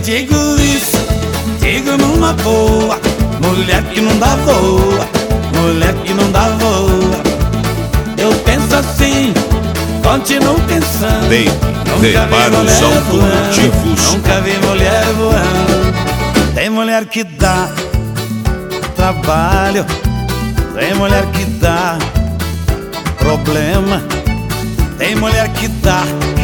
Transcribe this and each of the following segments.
digo isso, digo numa boa. Mulher que não dá voa, mulher que não dá voa. Eu penso assim, continuo pensando. Nunca vi mulher voando, nunca vi mulher voando. Tem mulher que dá trabalho, tem mulher que dá problema. Tem mulher que dá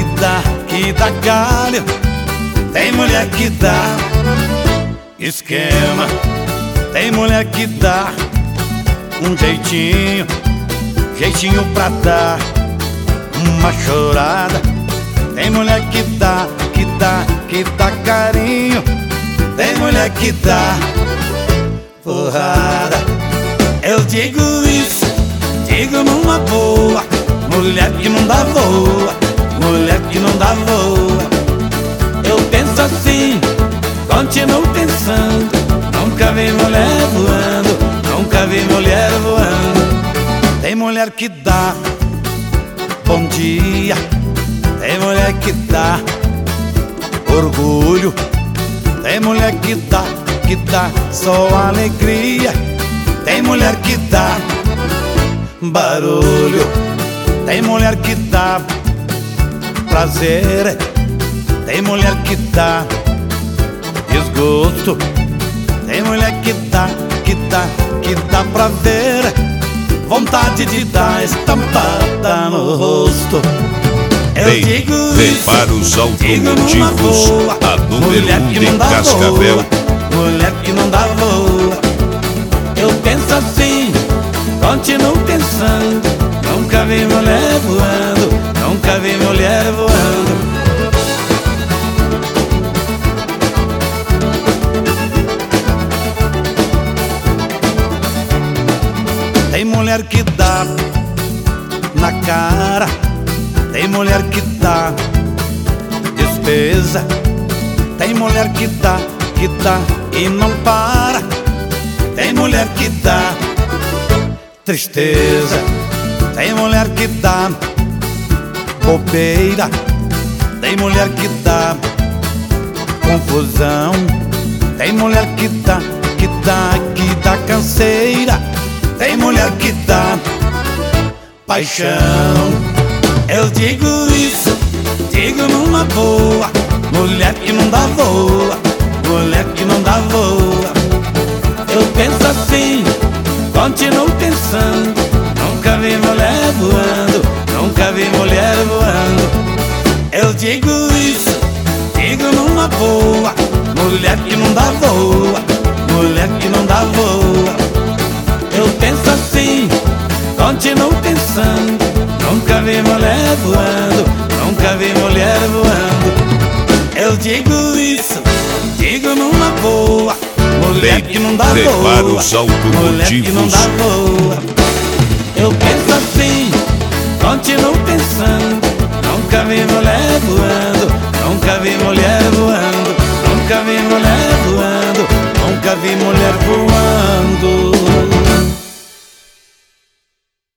galho. Tem mulher que dá esquema. Tem mulher que dá um jeitinho pra dar uma chorada. Tem mulher que dá carinho. Tem mulher que dá porrada. Eu digo isso, digo numa boa. Mulher que não dá voa, mulher que não dá voa. Eu penso assim, continuo pensando. Nunca vi mulher voando, nunca vi mulher voando. Tem mulher que dá bom dia, tem mulher que dá orgulho. Tem mulher que dá só alegria. Tem mulher que dá barulho. Tem mulher que dá prazer. Tem mulher que dá desgosto. Tem mulher que dá pra ver vontade de dar estampada no rosto. Eu digo isso, para os automotivos, a número 1 de Cascavel. Mulher que não dá voa. Eu penso assim, continuo pensando. Nunca vi mulher voando, nunca vi mulher voando. Tem mulher que dá na cara. Tem mulher que dá despesa. Tem mulher que dá e não para. Tem mulher que dá tristeza. Tem mulher que dá bobeira. Tem mulher que dá confusão. Tem mulher que dá canseira. Tem mulher que dá paixão. Eu digo isso, digo numa boa. Mulher que não dá voa, mulher que não dá voa. Eu penso assim, continuo pensando. Nunca vi mulher voando, nunca vi mulher voando. Eu digo isso, digo numa boa. Mulher que não dá voa, mulher que não dá voa. Eu penso assim, continuo pensando. Nunca vi mulher voando, nunca vi mulher voando. Eu digo isso, digo numa boa. Mulher que não dá voa, mulher que não dá voa. Eu penso assim, continuo pensando. Nunca vi mulher